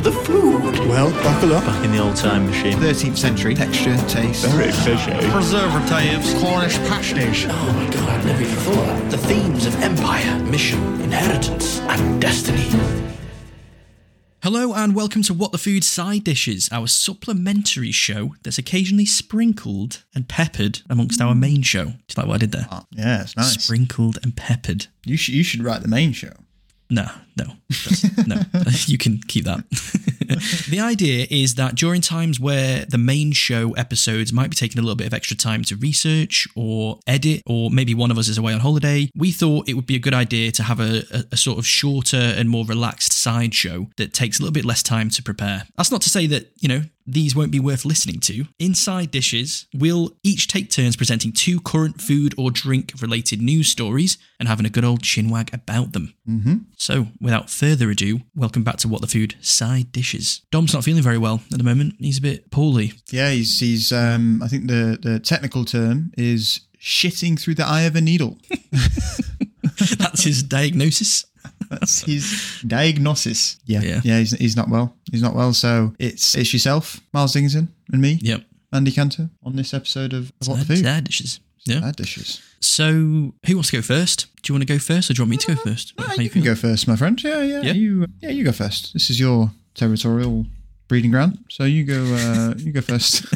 the food. Well, buckle up. Back in the old time machine. 13th century. Texture, taste. Very fishy. Preservatives, Cornish pasties. Oh my god, I'd never even thought of that. The themes of empire, mission, inheritance, and destiny. Hello and welcome to What the Food Side Dishes, our supplementary show that's occasionally sprinkled and peppered amongst our main show. Do you like what I did there? Oh, yeah, it's nice. Sprinkled and peppered. You should write the main show. No. You can keep that. The idea is that during times where the main show episodes might be taking a little bit of extra time to research or edit, or maybe one of us is away on holiday, we thought it would be a good idea to have a sort of shorter and more relaxed side show that takes a little bit less time to prepare. That's not to say that, these won't be worth listening to. In Side Dishes, we'll each take turns presenting 2 current food or drink related news stories and having a good old chinwag about them. Mm-hmm. So, without further ado, welcome back to What the Food Side Dishes. Dom's not feeling very well at the moment. He's a bit poorly. Yeah, he's I think the technical term is shitting through the eye of a needle. That's his diagnosis. That's his diagnosis. Yeah. He's not well. He's not well. So it's yourself, Miles Dickinson, and me. Yep. Andy Cantor on this episode of What the Food. Side Dishes. Yeah. Side Dishes. So, who wants to go first? Do you want to go first, or do you want me to go first? You can go first, my friend. Yeah. You go first. This is your territorial breeding ground. So you go first.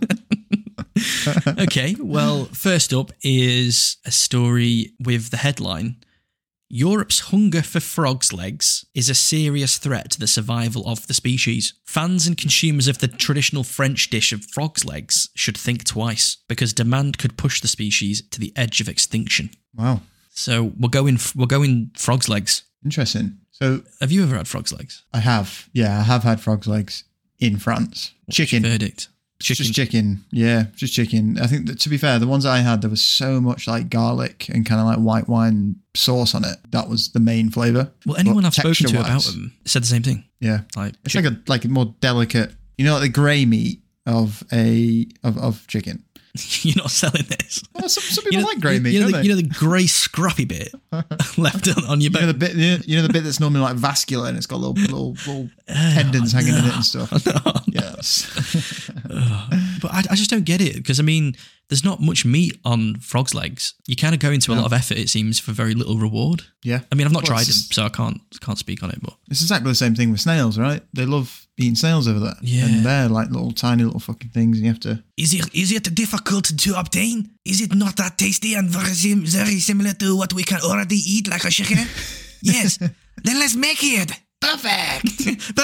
Okay. Well, first up is a story with the headline: Europe's hunger for frogs' legs is a serious threat to the survival of the species. Fans and consumers of the traditional French dish of frog's legs should think twice, because demand could push the species to the edge of extinction. Wow. So we're going frog's legs. Interesting. So Have you ever had frog's legs? I have. Yeah, I have had frog's legs in France. What's your chicken. verdict? Just chicken. Yeah, just chicken. I think that, to be fair, the ones I had, there was so much like garlic and kind of like white wine sauce on it. That was the main flavour. Well, anyone But I've spoken to about texture-wise, them said the same thing. Yeah. Like It's like a more delicate, like the grey meat of chicken. You're not selling this. Well, some people like grey meat, don't they? You know the grey scrappy bit left on your bone. The bit that's normally like vascular and it's got little tendons hanging in it and stuff. Yes. But I just don't get it, because I mean, there's not much meat on frog's legs. You kind of go into a lot of effort, it seems, for very little reward. Yeah. I mean, I've not tried them, so I can't speak on it. But it's exactly the same thing with snails, right? They love eating snails over there. Yeah. And they're like tiny little fucking things, and you have to... Is it difficult to obtain? Is it not that tasty and very similar to what we can already eat, like a chicken? Yes. Then let's make it. Perfect.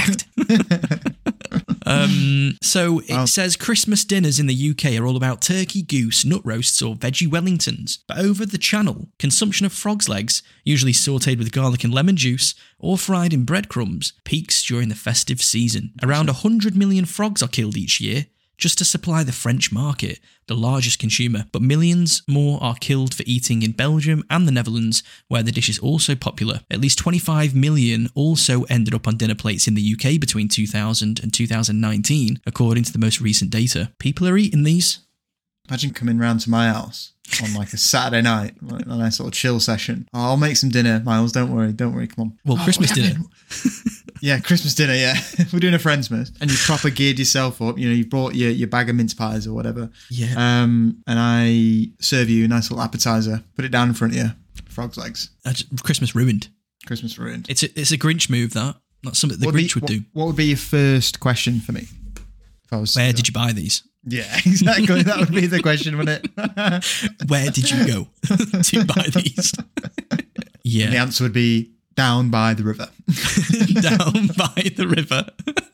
So it says Christmas dinners in the UK are all about turkey, goose, nut roasts or veggie Wellingtons. But over the channel, consumption of frog's legs, usually sautéed with garlic and lemon juice or fried in breadcrumbs, peaks during the festive season. Around 100 million frogs are killed each year, just to supply the French market, the largest consumer, but millions more are killed for eating in Belgium and the Netherlands, where the dish is also popular. At least 25 million also ended up on dinner plates in the UK between 2000 and 2019, according to the most recent data. People are eating these. Imagine coming round to my house on like a Saturday night, like a nice little chill session. Oh, I'll make some dinner, Miles. Don't worry, come on. Well, Christmas dinner. Yeah, Christmas dinner, yeah. We're doing a Friendsmas. And you proper geared yourself up. You brought your bag of mince pies or whatever. Yeah. And I serve you a nice little appetizer. Put it down in front of you. Frog's legs. Christmas ruined. Christmas ruined. It's a Grinch move, that. That's something the Grinch would do. What would be your first question for me? Where did you buy these? Yeah, exactly. That would be the question, wouldn't it? Where did you go to buy these? Yeah. And the answer would be down by the river. Down by the river.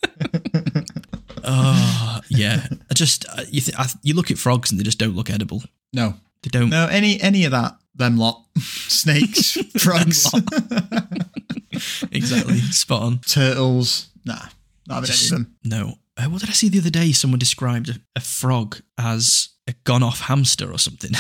Oh, yeah. You look at frogs and they just don't look edible. No. They don't. No, any of that, them lot. Snakes, frogs. Exactly. Spot on. Turtles. Nah, not having any of them. No. What did I see the other day? Someone described a frog as a gone-off hamster or something.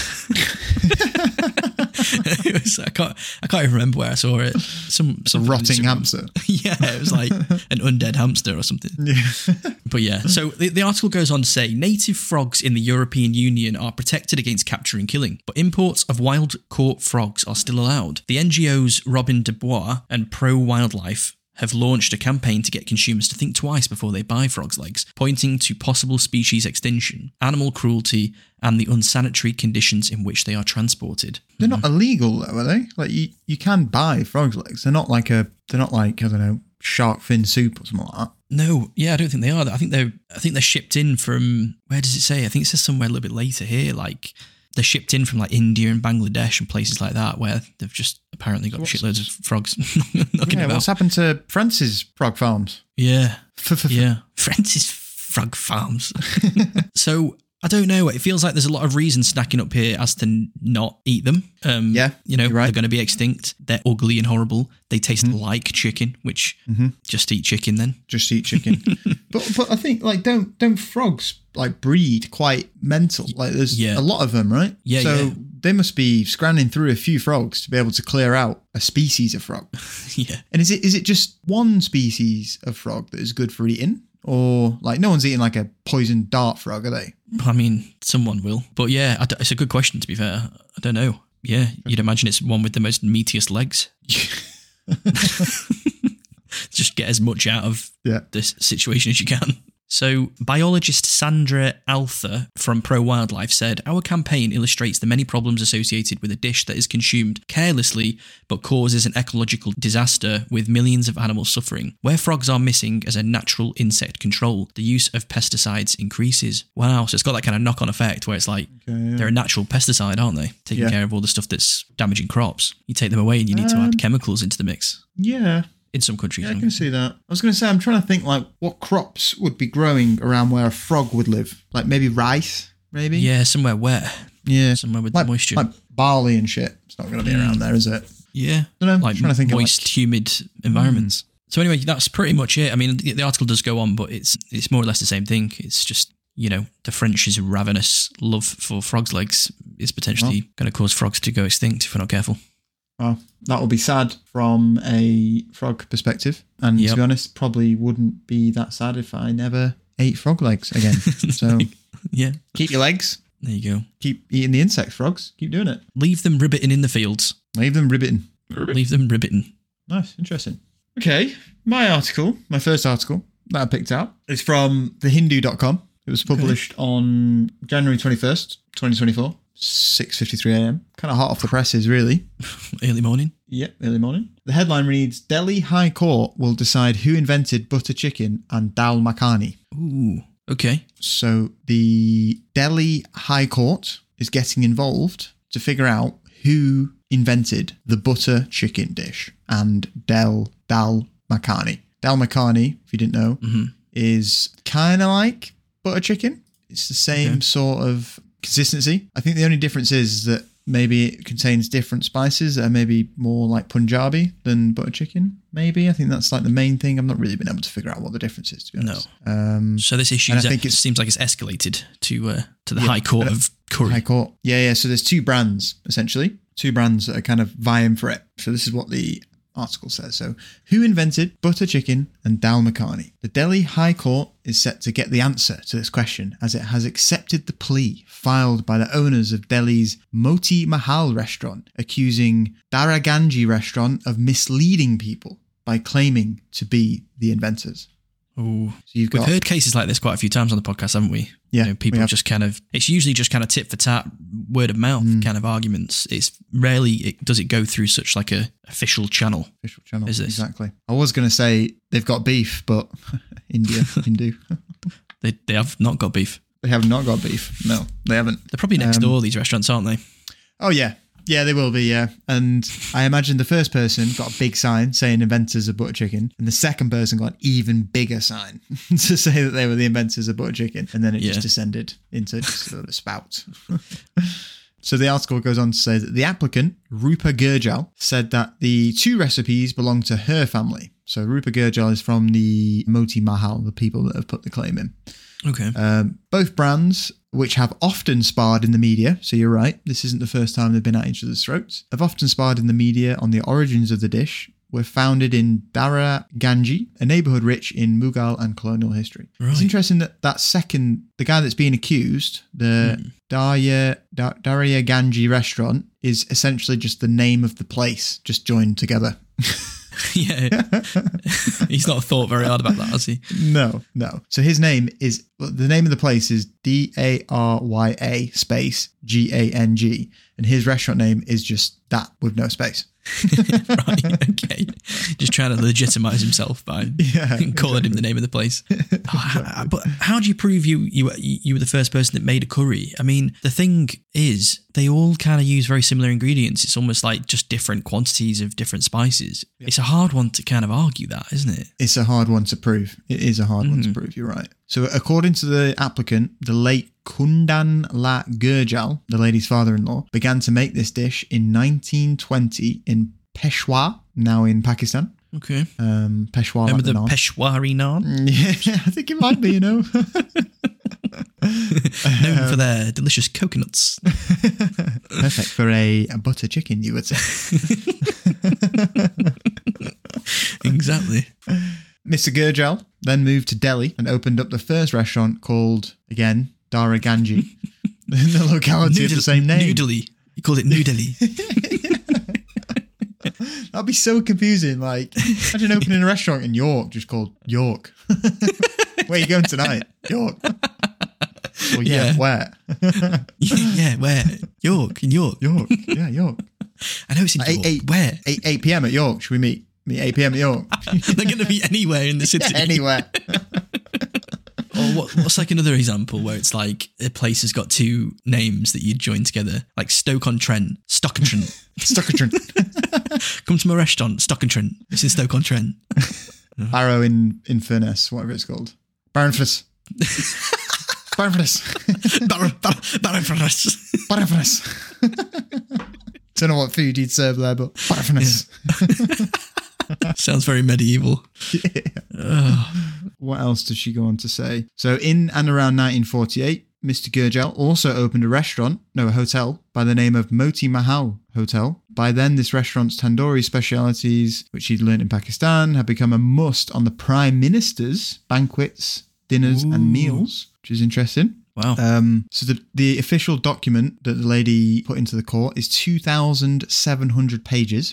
I can't even remember where I saw it. Some rotting hamster. Yeah, it was like an undead hamster or something. Yeah. But yeah, so the article goes on to say native frogs in the European Union are protected against capture and killing, but imports of wild caught frogs are still allowed. The NGOs Robin de Bois and Pro Wildlife have launched a campaign to get consumers to think twice before they buy frogs' legs, pointing to possible species extinction, animal cruelty, and the unsanitary conditions in which they are transported. They're not illegal though, are they? Like you can buy frog's legs. They're not like I don't know, shark fin soup or something like that. No, yeah, I don't think they are. I think they're shipped in from, where does it say? I think it says somewhere a little bit later here, like they're shipped in from like India and Bangladesh and places like that where they've just apparently got shitloads of frogs knocking about. What's happened to France's frog farms? Yeah. Yeah. France's frog farms. So I don't know. It feels like there's a lot of reasons stacking up here as to not eat them. Yeah, you know, right. They're going to be extinct. They're ugly and horrible. They taste like chicken, which just eat chicken then. Just eat chicken. but I think like don't frogs like breed quite mental? Like there's a lot of them, right? Yeah. So they must be scrounging through a few frogs to be able to clear out a species of frog. Yeah. And is it just one species of frog that is good for eating? Or like no one's eating like a poisoned dart frog, are they? I mean, someone will. But yeah, it's a good question to be fair. I don't know. Yeah, you'd imagine it's one with the most meatiest legs. Just get as much out of this situation as you can. So, biologist Sandra Alther from Pro Wildlife said, "Our campaign illustrates the many problems associated with a dish that is consumed carelessly but causes an ecological disaster with millions of animals suffering. Where frogs are missing as a natural insect control, the use of pesticides increases." Wow, so it's got that kind of knock-on effect where it's like they're a natural pesticide, aren't they? Taking care of all the stuff that's damaging crops. You take them away and you need to add chemicals into the mix. Yeah. In some countries. Yeah, I can see that. I was going to say, I'm trying to think like what crops would be growing around where a frog would live. Like maybe rice, maybe? Yeah, somewhere wet. Yeah. Somewhere with like, moisture. Like barley and shit. It's not going to be around there, is it? Yeah. I don't know. Like I'm trying to think moist, humid environments. So anyway, that's pretty much it. I mean, the article does go on, but it's more or less the same thing. It's just, you know, the French's ravenous love for frogs' legs is potentially going to cause frogs to go extinct if we're not careful. Well, that will be sad from a frog perspective. And to be honest, probably wouldn't be that sad if I never ate frog legs again. So yeah, keep your legs. There you go. Keep eating the insect frogs. Keep doing it. Leave them ribbiting in the fields. Leave them ribbiting. Leave them ribbiting. Nice. Interesting. Okay. My first article that I picked out is from thehindu.com. It was published on January 21st, 2024. 6:53 a.m. Kind of hot off the presses, really. Early morning. Yep, early morning. The headline reads, Delhi High Court will decide who invented butter chicken and dal makhani. Ooh, okay. So the Delhi High Court is getting involved to figure out who invented the butter chicken dish and dal makhani. Dal makhani, if you didn't know, is kind of like butter chicken. It's the same sort of consistency. I think the only difference is that maybe it contains different spices that are maybe more like Punjabi than butter chicken. Maybe. I think that's like the main thing. I've not really been able to figure out what the difference is, to be honest. No. So this issue seems like it's escalated to the High Court of Curry. High Court. Yeah. So there's two brands, essentially. Two brands that are kind of vying for it. So this is what the article says. So, who invented butter chicken and dal makhani? The Delhi High Court is set to get the answer to this question as it has accepted the plea filed by the owners of Delhi's Moti Mahal restaurant, accusing Daraganji restaurant of misleading people by claiming to be the inventors. Oh, so we've heard cases like this quite a few times on the podcast, haven't we? Yeah, you know, people just kind of, it's usually just kind of tit for tat, word of mouth kind of arguments. It's rarely does it go through such like a official channel. Official channel, is this? Exactly. I was going to say they've got beef, but Hindu. They have not got beef. They have not got beef. No, they haven't. They're probably next door, these restaurants, aren't they? Oh, yeah. Yeah, they will be, yeah. And I imagine the first person got a big sign saying inventors of butter chicken, and the second person got an even bigger sign to say that they were the inventors of butter chicken, and then it just descended into just a spout. So the article goes on to say that the applicant, Rupa Gurjal, said that the two recipes belong to her family. So Rupa Gurjal is from the Moti Mahal, the people that have put the claim in. Okay. Both brands, which have often sparred in the media, so you're right, this isn't the first time they've been at each other's throats, have often sparred in the media on the origins of the dish, were founded in Daraganji, a neighbourhood rich in Mughal and colonial history. Right. It's interesting that the guy that's being accused, the Daraganji restaurant, is essentially just the name of the place, just joined together. Yeah. He's not thought very hard about that, has he? No. So his name is, the name of the place is Darya space Gang. And his restaurant name is just that with no space. Right, okay. Just trying to legitimize himself by calling him the name of the place. But how do you prove you were the first person that made a curry? I mean, the thing is, they all kind of use very similar ingredients. It's almost like just different quantities of different spices. Yep. It's a hard one to kind of argue that, isn't it? It's a hard one to prove. It is a hard one to prove, you're right. So according to the applicant, the late Kundan La Gurjal, the lady's father-in-law, began to make this dish in 1920 in Peshawar, now in Pakistan. Okay. Peshawar. Remember the naan. Peshwari naan? Yeah, I think it might be, you know. Known for their delicious coconuts. Perfect for a butter chicken, you would say. Exactly. Mr. Gurjal then moved to Delhi and opened up the first restaurant called, again, Darya Ganji, in the locality of the same name. New Delhi. You called it New Delhi. That'd be so confusing. Like, imagine opening a restaurant in York just called York. Where are you going tonight? York. Well, yeah, where? Yeah, where? York, in York. York. Yeah, York. I know it's in York. Where? 8 p.m. at York. Should we meet? Meet 8 p.m. at York. They're going to be anywhere in the city. Yeah, anywhere. Or what's like another example where it's like a place has got two names that you join together, like Stoke-on-Trent, Stock-on-Trent. Stock-on-Trent. Come to my restaurant, Stock-on-Trent. It's in Stoke-on-Trent. Barrow in Furness, whatever it's called. Barrenfus. Barrenfus. Barrenfus. Barrenfus. Don't know what food you'd serve there, but Barrenfus. Sounds very medieval. Yeah. What else does she go on to say? So in and around 1948, Mr. Gurjal also opened a hotel by the name of Moti Mahal Hotel. By then, this restaurant's tandoori specialities, which he'd learnt in Pakistan, had become a must on the Prime Minister's banquets, dinners and meals, which is interesting. Wow. So the official document that the lady put into the court is 2,700 pages.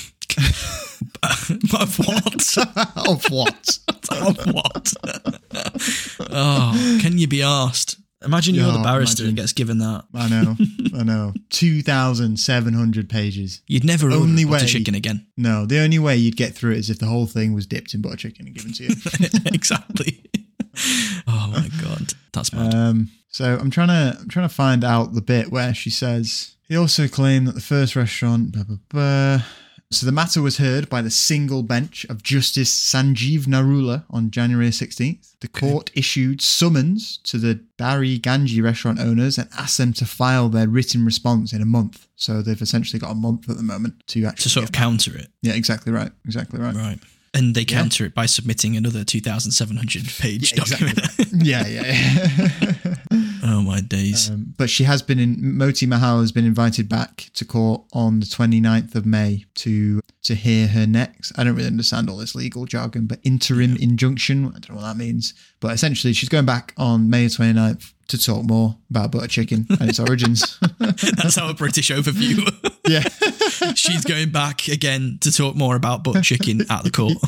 Of what? Of what? Of what? Oh, can you be asked? Imagine you're the barrister and gets given that. I know. 2,700 pages. You'd never order butter chicken again. No, the only way you'd get through it is if the whole thing was dipped in butter chicken and given to you. Exactly. Oh my God. That's mad. So I'm trying to find out the bit where she says, he also claimed that the first restaurant, blah, blah, blah. So the matter was heard by the single bench of Justice Sanjeev Narula on January 16th. The court issued summons to the Darya Ganji restaurant owners and asked them to file their written response in a month. So they've essentially got a month at the moment to actually... To sort of counter it. Yeah, exactly right. Right. And they counter it by submitting another 2,700 page document. Exactly. Yeah. Oh my days. But Moti Mahal has been invited back to court on the 29th of May to hear her next. I don't really understand all this legal jargon, but interim injunction. I don't know what that means. But essentially, she's going back on May 29th to talk more about butter chicken and its origins. That's our British overview. Yeah. She's going back again to talk more about butter chicken at the court.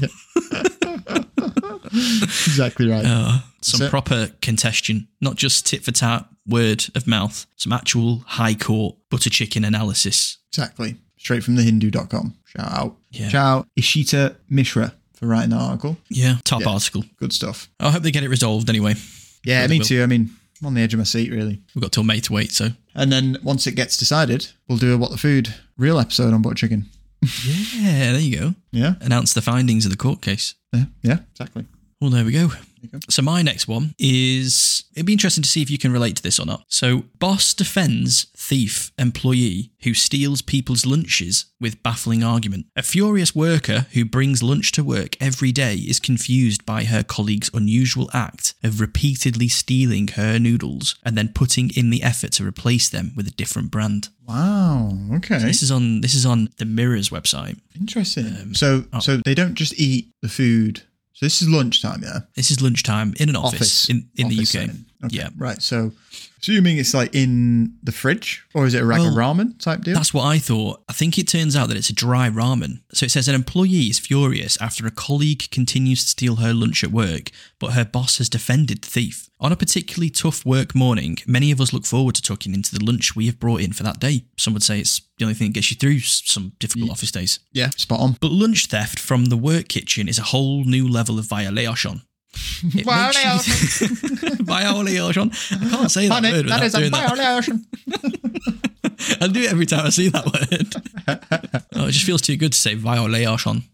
Exactly right. Some proper contestation, not just tit for tat, word of mouth, some actual high court butter chicken analysis. Exactly. Straight from thehindu.com. Shout out. Yeah. Shout out Ishita Mishra for writing the article. Yeah, top article. Good stuff. I hope they get it resolved anyway. Yeah, me too. I mean, I'm on the edge of my seat, really. We've got till May to wait, so. And then once it gets decided, we'll do a What the Food real episode on butter chicken. Yeah, there you go. Yeah. Announce the findings of the court case. Yeah, exactly. Well, there we go. So my next one is, it'd be interesting to see if you can relate to this or not. So boss defends thief employee who steals people's lunches with baffling argument. A furious worker who brings lunch to work every day is confused by her colleague's unusual act of repeatedly stealing her noodles and then putting in the effort to replace them with a different brand. Wow. Okay. So this is on the Mirror's website. Interesting. So they don't just eat the food. So this is lunchtime, yeah? This is lunchtime in an office in the UK. Setting. Okay. Yeah. Right. So, assuming it's like in the fridge, or is it like a ramen type deal? That's what I thought. I think it turns out that it's a dry ramen. So it says an employee is furious after a colleague continues to steal her lunch at work, but her boss has defended the thief. On a particularly tough work morning, many of us look forward to tucking into the lunch we have brought in for that day. Some would say it's the only thing that gets you through some difficult office days. Yeah, spot on. But lunch theft from the work kitchen is a whole new level of violation. Violation. I can't say that word without doing violation. that. I do it every time I see that word. Oh, it just feels too good to say violation.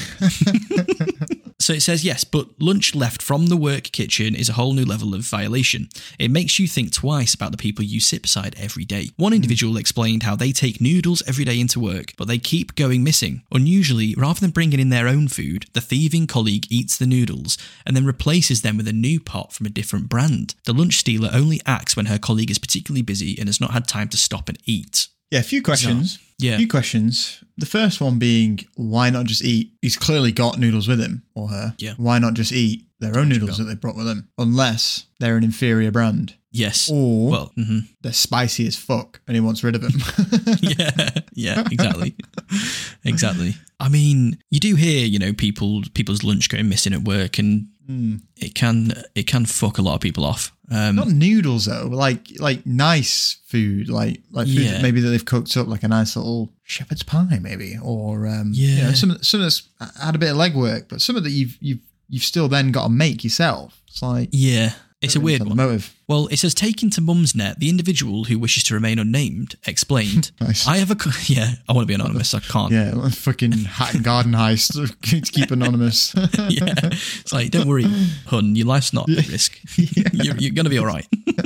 So it says, yes, but lunch left from the work kitchen is a whole new level of violation. It makes you think twice about the people you sit beside every day. One individual explained how they take noodles every day into work, but they keep going missing. Unusually, rather than bringing in their own food, the thieving colleague eats the noodles and then replaces them with a new pot from a different brand. The lunch stealer only acts when her colleague is particularly busy and has not had time to stop and eat. Yeah, a few questions. Yeah. A few questions. The first one being, why not just eat? He's clearly got noodles with him, or her. Yeah. Why not just eat their own noodles that they brought with them? Unless they're an inferior brand. Yes. Or well, they're spicy as fuck and he wants rid of them. yeah, exactly. Exactly. I mean, you do hear, people's lunch going missing at work, and it can fuck a lot of people off. Not noodles though, like nice food, like food that maybe that they've cooked up, like a nice little shepherd's pie, maybe, or some that's had a bit of legwork, but some of that you've still then got to make yourself. It's like it's a weird one. Motive. Well, it says, taken to Mumsnet, the individual who wishes to remain unnamed explained, Nice. I want to be anonymous, I can't. Yeah, like fucking Hatton Garden heist to keep anonymous. Yeah. It's like, don't worry, hun, your life's not at risk. You're going to be all right.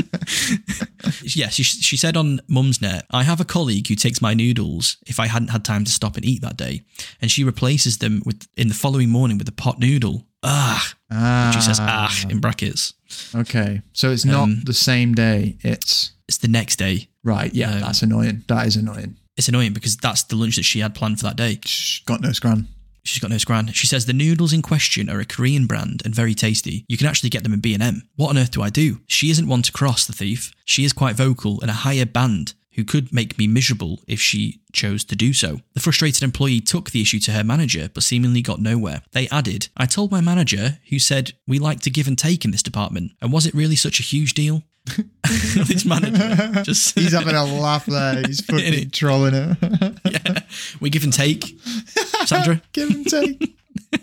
Yeah, she said on Mumsnet, I have a colleague who takes my noodles if I hadn't had time to stop and eat that day, and she replaces them in the following morning with a pot noodle. She says in brackets. Okay, so it's not the same day, it's the next day. Right, yeah, that's annoying. That is annoying. It's annoying because that's the lunch that she had planned for that day. She's got no scran. She's got no scran. She says the noodles in question are a Korean brand and very tasty. You can actually get them in B&M. What on earth do I do? She isn't one to cross, the thief. She is quite vocal and a higher band who could make me miserable if she chose to do so. The frustrated employee took the issue to her manager, but seemingly got nowhere. They added, I told my manager, who said, we like to give and take in this department, and was it really such a huge deal? This manager just... He's having a laugh there. He's fucking trolling her. Yeah. We give and take. Sandra? Give and take.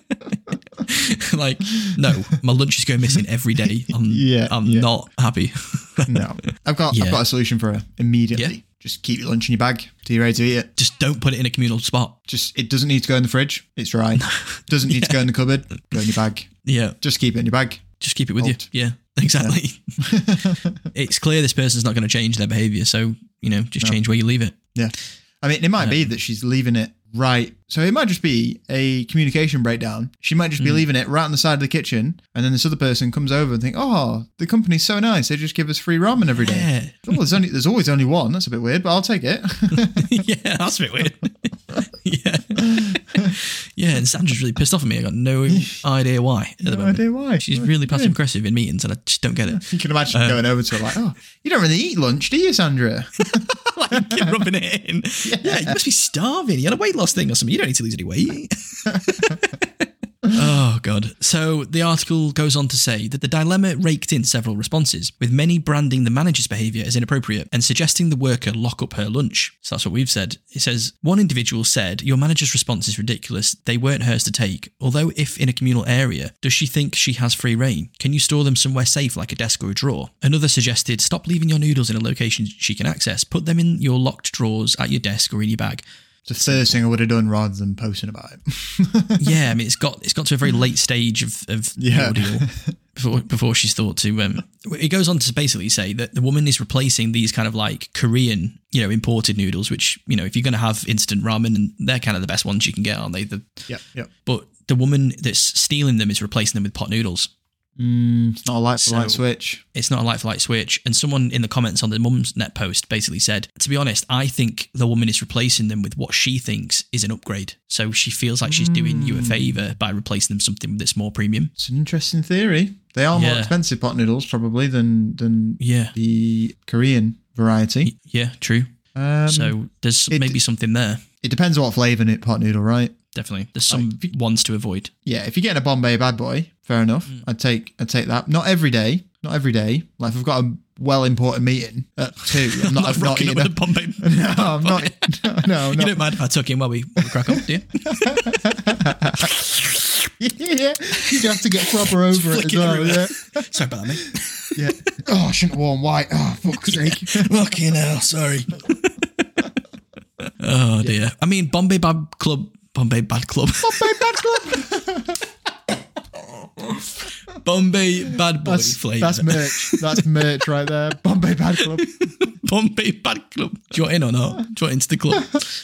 Like, no, my lunch is going missing every day. I'm not happy. No. I've got a solution for her immediately. Yeah. Just keep your lunch in your bag till you're ready to eat it. Just don't put it in a communal spot. It doesn't need to go in the fridge. It's dry. Doesn't need to go in the cupboard. Go in your bag. Yeah. Just keep it in your bag. Just keep it with you. Yeah, exactly. Yeah. It's clear this person's not going to change their behaviour, so, just change where you leave it. Yeah. I mean, it might be that she's leaving it right. So it might just be a communication breakdown. She might just be leaving it right on the side of the kitchen, and then this other person comes over and think, oh, the company's so nice. They just give us free ramen every day. Oh, there's always only one. That's a bit weird, but I'll take it. Yeah, that's a bit weird. Yeah. Yeah, and Sandra's really pissed off at me. I got no idea why. No idea why. She's really passive aggressive in meetings, and I just don't get it. You can imagine going over to her like, oh, you don't really eat lunch, do you, Sandra? Like rubbing it in. Yeah, you must be starving. You had a weight loss thing or something. You don't need to lose any weight. Oh, God. So the article goes on to say that the dilemma raked in several responses, with many branding the manager's behaviour as inappropriate and suggesting the worker lock up her lunch. So that's what we've said. It says, one individual said, your manager's response is ridiculous. They weren't hers to take. Although if in a communal area, does she think she has free reign? Can you store them somewhere safe like a desk or a drawer? Another suggested, stop leaving your noodles in a location she can access. Put them in your locked drawers at your desk or in your bag. It's the first thing I would have done rather than posting about it. Yeah, I mean, it's got to a very late stage of the ordeal before she's thought to. It goes on to basically say that the woman is replacing these kind of like Korean, imported noodles, which, if you're going to have instant ramen, and they're kind of the best ones you can get, aren't they? Yeah. But the woman that's stealing them is replacing them with pot noodles. It's not a light for light switch. It's not a light for light switch. And someone in the comments on the Mum's Net post basically said, to be honest, I think the woman is replacing them with what she thinks is an upgrade. So she feels like she's doing you a favour by replacing them with something that's more premium. It's an interesting theory. They are more expensive pot noodles probably than the Korean variety. Yeah, true. So there's maybe something there. It depends on what flavour in it, pot noodle, right? Definitely. There's some ones to avoid. Yeah, if you're getting a Bombay Bad Boy, fair enough. I'd take that. Not every day. Like if I've got a well-important meeting at 2, I'm not rocking up with a Bombay. No, I'm not. No. You don't mind if I tuck in while we crack up, do you? Yeah, you have to get proper over it as well. Yeah. Sorry about that, mate. Yeah. Oh, I shouldn't have worn white. Oh, fuck's sake. Fucking hell, sorry. Oh dear. I mean, Bombay Bad Club. Bombay Bad Boy flavour. That's merch. That's merch right there. Bombay Bad Club. Bombay Bad Club. Do you want in or not? Do you want into the club?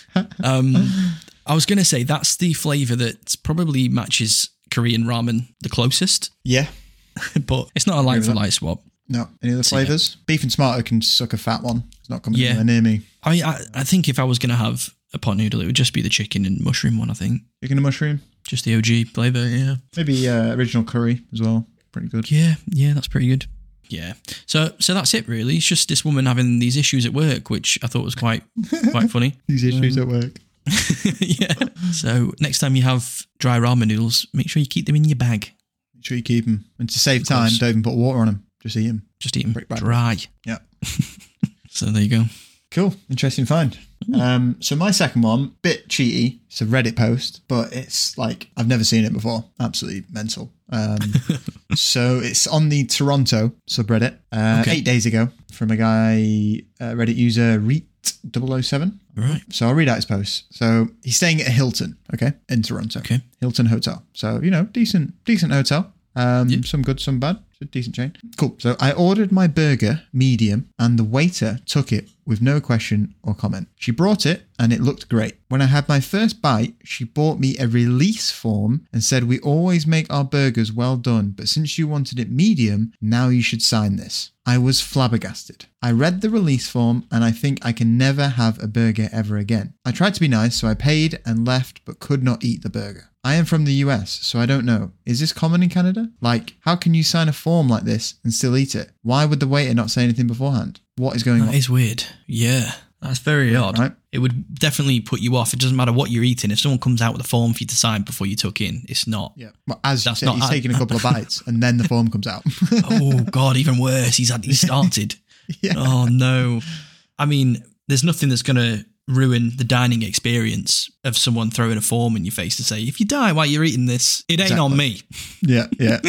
I was going to say that's the flavour that probably matches Korean ramen the closest. Yeah. But it's not a light for light swap. No. Any other flavours? Beef and tomato can suck a fat one. It's not coming anywhere near me. I mean, I think if I was going to have a pot noodle, it would just be the chicken and mushroom one, I think. Chicken and mushroom? Just the OG flavour, yeah. Maybe original curry as well. Pretty good. Yeah, that's pretty good. Yeah. So that's it, really. It's just this woman having these issues at work, which I thought was quite funny. These issues at work. Yeah. So next time you have dry ramen noodles, make sure you keep them in your bag. Make sure you keep them. And to save time, don't even put water on them. Just eat them. Just eat them dry. Yeah. So there you go. Cool. Interesting find. So my second one, bit cheaty. It's a Reddit post, but it's like, I've never seen it before. Absolutely mental. So it's on the Toronto subreddit 8 days ago from a guy, Reddit user Reet007. Right. So I'll read out his post. So he's staying at a Hilton, in Toronto. Okay. Hilton Hotel. So, decent hotel. Some good, some bad. It's a decent chain. Cool. So I ordered my burger medium and the waiter took it with no question or comment. She brought it and it looked great. When I had my first bite, she bought me a release form and said, "We always make our burgers well done, but since you wanted it medium, now you should sign this." I was flabbergasted. I read the release form and I think I can never have a burger ever again. I tried to be nice, so I paid and left, but could not eat the burger. I am from the US, so I don't know. Is this common in Canada? Like, how can you sign a form like this and still eat it? Why would the waiter not say anything beforehand? What is going on? That is weird. Yeah, that's very odd. Right? It would definitely put you off. It doesn't matter what you're eating. If someone comes out with a form for you to sign before you tuck in, it's not. Yeah. Well, as you say, he's taking a couple of bites and then the form comes out. Oh, God, even worse. He started. Yeah. Oh, no. I mean, there's nothing that's going to ruin the dining experience of someone throwing a form in your face to say, if you die while you're eating this, it ain't on me. Yeah.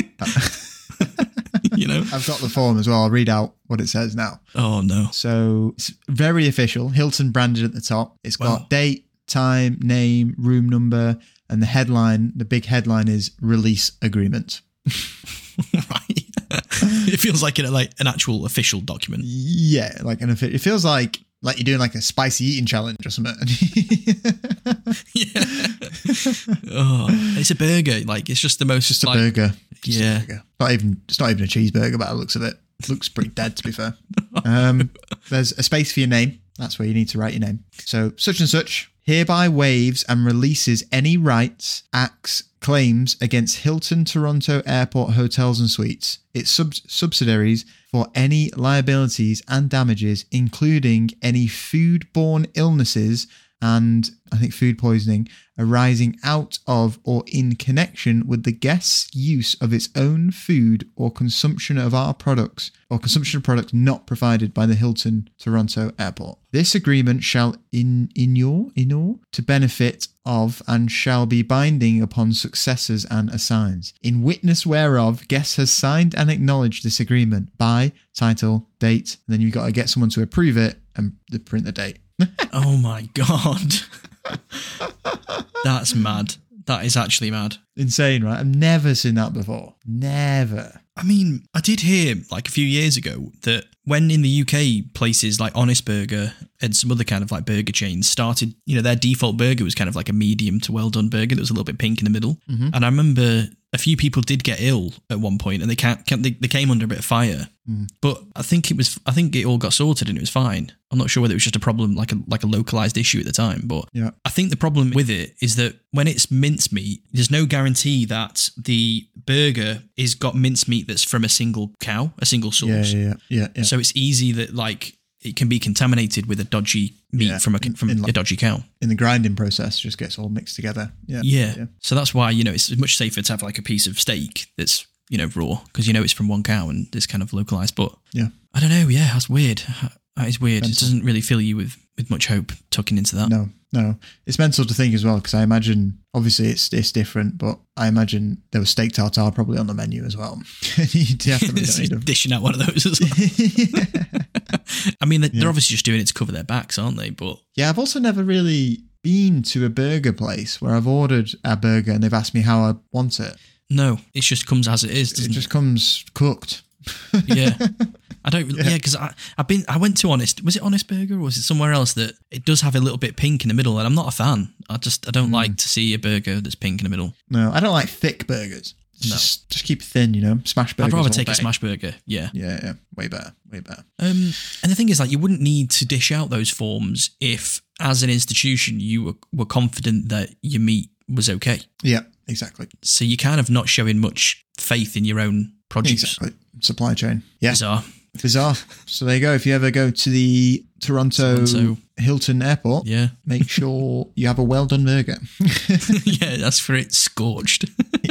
I've got the form as well. I'll read out what it says now. Oh, no. So it's very official. Hilton branded at the top. It's got date, time, name, room number, and the headline, the big headline is release agreement. Right. It feels like an actual official document. Yeah, it feels like you're doing like a spicy eating challenge or something. Yeah. Oh, it's a burger. Like, it's just the most. Just a burger. Yeah. It's not even a cheeseburger by the looks of it. It looks pretty dead, to be fair. There's a space for your name. That's where you need to write your name. So, such and such hereby waives and releases any rights, acts, claims against Hilton Toronto Airport Hotels and Suites, its subsidiaries, for any liabilities and damages, including any foodborne illnesses and, I think, food poisoning arising out of or in connection with the guest's use of its own food or consumption of our products or consumption of products not provided by the Hilton Toronto Airport. This agreement shall inure to benefit of and shall be binding upon successors and assigns. In witness whereof, guest has signed and acknowledged this agreement by title, date, and then you've got to get someone to approve it and print the date. Oh my God. That's mad. That is actually mad. Insane, right? I've never seen that before. Never. I mean, I did hear like a few years ago that when in the UK places like Honest Burger and some other kind of like burger chains started, their default burger was kind of like a medium to well done burger that was a little bit pink in the middle. Mm-hmm. And I remember a few people did get ill at one point, and they came under a bit of fire. But I think it all got sorted and it was fine. I'm not sure whether it was just a problem, like a localized issue at the time. But Yeah. I think the problem with it is that when it's mincemeat, there's no guarantee that the burger is got mincemeat that's from a single cow, a single source. Yeah. So it's easy that like it can be contaminated with a dodgy meat Yeah, from a dodgy cow. In the grinding process, just gets all mixed together. Yeah. So that's why, it's much safer to have like a piece of steak that's, raw, because it's from one cow and it's kind of localized. But Yeah. I don't know. Yeah, that's weird. That is weird. It Mental. doesn't really fill you with much hope tucking into that. No. It's mental to think as well, because I imagine, obviously it's different, but I imagine there was steak tartare probably on the menu as well. You definitely don't need them. Dishing out one of those as well. I mean, they're obviously just doing it to cover their backs, aren't they? But Yeah, I've also never really been to a burger place where I've ordered a burger and they've asked me how I want it. no, it just comes as it is, It doesn't just comes cooked. Yeah. I don't really, because I went to was it Honest Burger or was it somewhere else that it does have a little bit pink in the middle, and I'm not a fan. I don't like to see a burger that's pink in the middle. No, I don't like thick burgers. Just keep it thin, Smash burgers. I'd rather all take a day. smash burger. Yeah. Yeah. Way better. And the thing is, like, you wouldn't need to dish out those forms if, as an institution, you were confident that your meat was okay. Yeah, exactly. So you're kind of not showing much faith in your own produce. Exactly. Supply chain. Yeah. Bizarre. So there you go. If you ever go to the Toronto Hilton Airport, Yeah. make sure you have a well done burger. Yeah, that's for it scorched.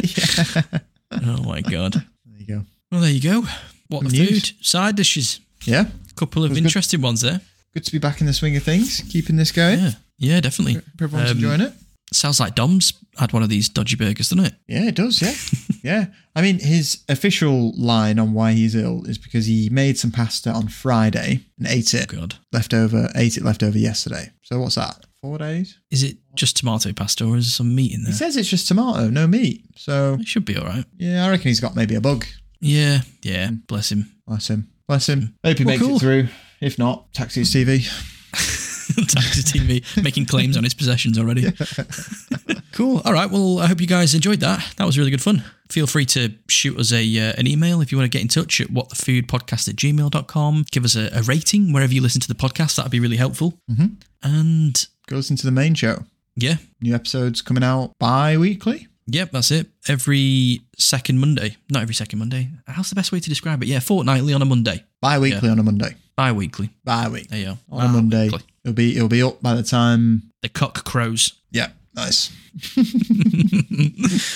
Oh my God. There you go. Well, there you go. What Good the news. food? Side dishes. Yeah. Couple of was good. interesting ones there. Good to be back in the swing of things, keeping this going. Yeah, definitely. Hope everyone's enjoying it. Sounds like Dom's had one of these dodgy burgers, doesn't it? Yeah, it does. Yeah. Yeah. I mean, his official line on why he's ill is because he made some pasta on Friday and ate it God. leftover yesterday. So what's that? 4 days? Is it just tomato pasta or is there some meat in He there? says it's just tomato, no meat. So It should be all right. yeah, I reckon he's got maybe a bug. Yeah, bless him. Bless him. Hope he Well, makes cool. it through. If not, taxi his TV. Taxi TV making claims on his possessions already. Cool. All right. Well, I hope you guys enjoyed that. That was really good fun. Feel free to shoot us an email if you want to get in touch at whatthefoodpodcast@gmail.com. Give us a rating wherever you listen to the podcast. That'd be really helpful. Mm-hmm. And Go listen to the main show. yeah. New episodes coming out bi-weekly. Yep, that's it. Every second Monday. Not every second Monday. How's the best way to describe it? Yeah, fortnightly on a Monday. Bi-weekly on a Monday. Bi-weekly. Bi-week. There you go. On a Monday. Bi-weekly. It'll be up by the time. The cock crows. Yeah, nice.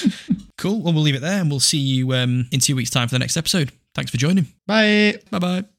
Cool. Well, we'll leave it there and we'll see you in 2 weeks' time for the next episode. Thanks for joining. Bye. Bye-bye.